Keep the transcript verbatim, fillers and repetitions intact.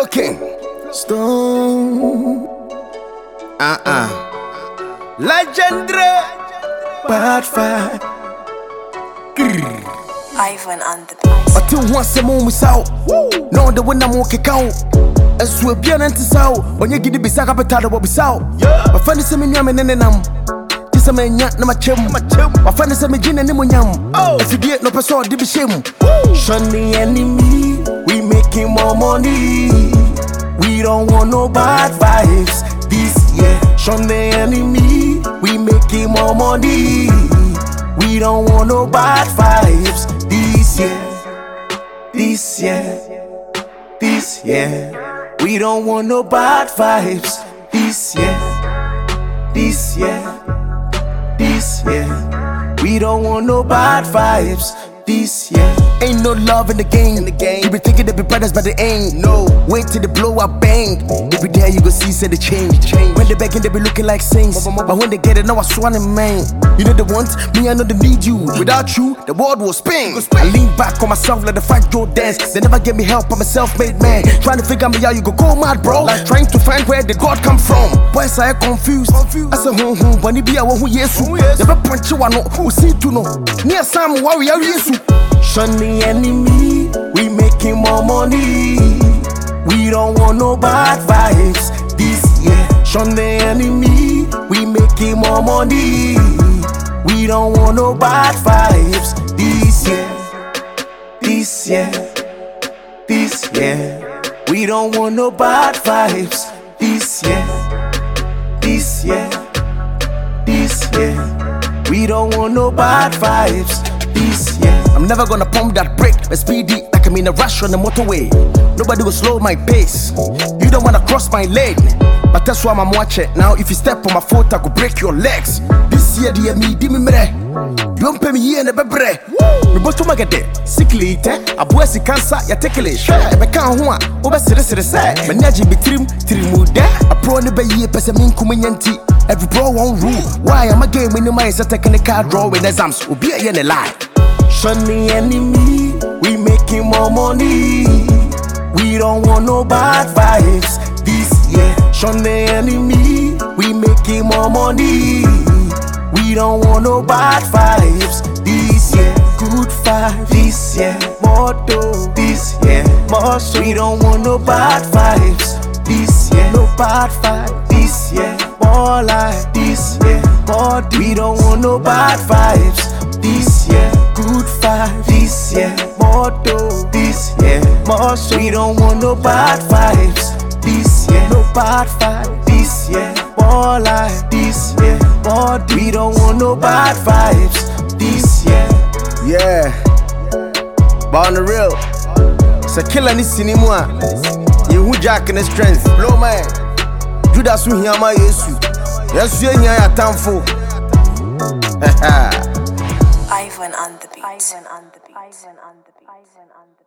Flow King. Stone. Uh-uh. Legendary. Bad fight. Ivan on the beat. Until once a moment is out. No, the one I'm walking out. And swear beyond antis out. When you get the Bisaka Patada, what we saw. My friend is a miniam and then I'm. This a man yet, no my chum. My friend is a magician and Nimunyam. If you get no person, did be shame. Shun the enemy. We making more money. We don't want no bad vibes this year. Shun the enemy. We making more money. We don't want no bad vibes this year. This year. This year. We don't want no bad vibes this year. This year. This year. We don't want no bad vibes this year. Ain't no love in the game. In the game. You be thinking they be brothers, but they ain't. No. Wait till they blow up bang. Every day you go see say they change. change. When they begging, they be looking like saints. But when they get it, now I swan in man. You know the ones, me I know they need you. Without you, the world will spin. I lean back on myself, let the fight go dance. They never get me help, I'm a self-made man. Trying to figure me out, you go go mad, bro. Like trying to find where the God come from. Boys are confused. I say hum hum, when he be a one who yesu. Never punch you one who see to know. Near some warrior yesu. Shun the enemy, we making more money. We don't want no bad vibes this year. Shun the enemy, we making more money. We don't want no bad vibes this year. This year. This year. We don't want no bad vibes this year. This year. This year. We don't want no bad vibes this year. I'm never gonna pump that brake, but speedy like I'm in a rush on the motorway. Nobody will slow my pace. You don't wanna cross my lane, but that's why I'm watching. Now if you step on my foot, I could break your legs. This year, dear me, di me mere. You don't pay me here in the bebre. We both to make it sickly, eh? A boy si cancer, ya take a share. I can't want over serious, say. Manager be trim, trimu there. A pro never year, Pessamin Kuminyanti. Every pro won't rule. Why am I game when the mice are taking a card draw with exams? Will be a yen a lie. Shun the enemy, we making more money. We don't want no bad vibes this year. Shun the enemy, we making more money. We don't want no bad vibes this year. Good vibes this year. More dough this year. More so. We don't want no bad vibes this year. No bad vibes this year. More life this year. More do. We don't want no bad vibes this year. Good vibes this year. More dough this year. More so. We don't want no bad vibes this year. No bad vibes this year. More life this year. More do. We don't want no bad vibes this year. Yeah. But on the real, it's a killer in the cinema. You who jack in the strength. Blow man. Judas who hear my Yesu. Yes, you ain't here time for. Ivan on the beat. Ivan on the beat. Ivan on the beat. Ivan on the beat.